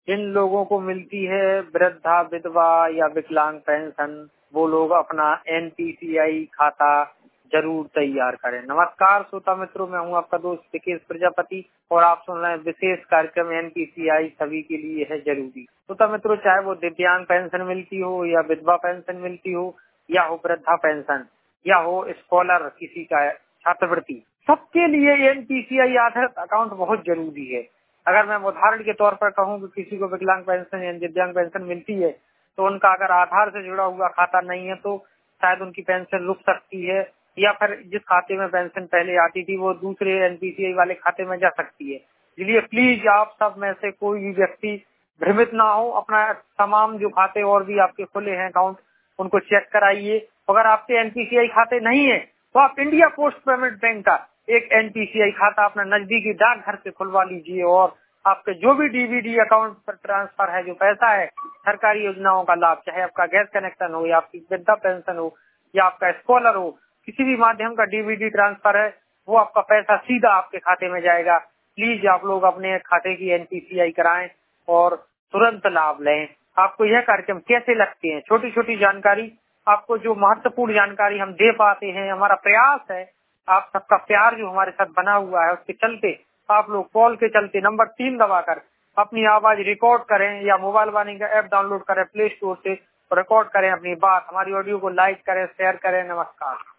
जिन लोगों को मिलती है वृद्धा, विधवा या विकलांग पेंशन, वो लोग अपना एनपीसीआई खाता जरूर तैयार करें। नमस्कार श्रोता मित्रों, मैं हूं आपका दोस्त विकेश प्रजापति और आप सुन रहे हैं विशेष कार्यक्रम एनपीसीआई सभी के लिए है जरूरी। श्रोता मित्रों, चाहे वो दिव्यांग पेंशन मिलती हो या विधवा पेंशन मिलती हो या हो वृद्धा पेंशन या हो स्कॉलर किसी का छात्रवृत्ति, सबके लिए एनपीसीआई आधार अकाउंट बहुत जरूरी है। अगर मैं उदाहरण के तौर पर कहूँ कि किसी को विकलांग पेंशन या दिव्यांग पेंशन मिलती है तो उनका अगर आधार से जुड़ा हुआ खाता नहीं है तो शायद उनकी पेंशन रुक सकती है या फिर जिस खाते में पेंशन पहले आती थी वो दूसरे एनपीसीआई वाले खाते में जा सकती है। इसलिए प्लीज आप सब में से कोई भी व्यक्ति भ्रमित ना हो, अपना तमाम जो खाते और भी आपके खुले हैं अकाउंट उनको चेक कराइए। अगर आपके एनपीसीआई खाते नहीं है तो आप इंडिया पोस्ट पेमेंट बैंक का एक एनपीसीआई खाता अपना नजदीकी डाकघर से खुलवा लीजिए और आपके जो भी डीबीडी अकाउंट पर ट्रांसफर है, जो पैसा है सरकारी योजनाओं का लाभ, चाहे आपका गैस कनेक्शन हो या आपकी वृद्धा पेंशन हो या आपका स्कॉलर हो, किसी भी माध्यम का डीबीडी ट्रांसफर है, वो आपका पैसा सीधा आपके खाते में जाएगा। प्लीज आप लोग अपने खाते की एनपीसीआई कराएं और तुरंत लाभ लें। आपको यह कार्यक्रम कैसे लगते हैं? छोटी छोटी जानकारी, आपको जो महत्वपूर्ण जानकारी हम दे पाते हैं, हमारा प्रयास है, आप सबका प्यार जो हमारे साथ बना हुआ है उसके चलते आप लोग कॉल के चलते नंबर 3 दबाकर अपनी आवाज रिकॉर्ड करें या मोबाइल वाणी का ऐप डाउनलोड करें प्ले स्टोर से, रिकॉर्ड करें अपनी बात, हमारी ऑडियो को लाइक करें, शेयर करें। नमस्कार।